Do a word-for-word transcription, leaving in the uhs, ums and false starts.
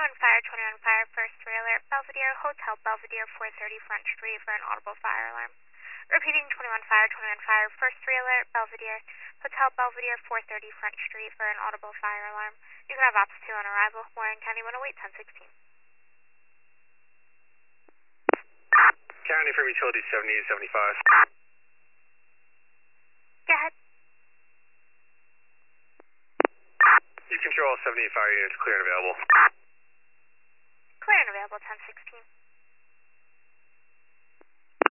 twenty-one Fire, twenty-one Fire, first three alert, Belvedere, Hotel Belvedere, four thirty Front Street for an audible fire alarm. Repeating, twenty-one Fire, twenty-one Fire, first three alert, Belvedere, Hotel Belvedere, four thirty Front Street for an audible fire alarm. You can have Ops two on arrival, Warren County one oh eight, ten sixteen. County from Utility seventy-eight seventy-five. Go ahead. You control seventy-eight fire units, clear and available. Clear and available, ten sixteen.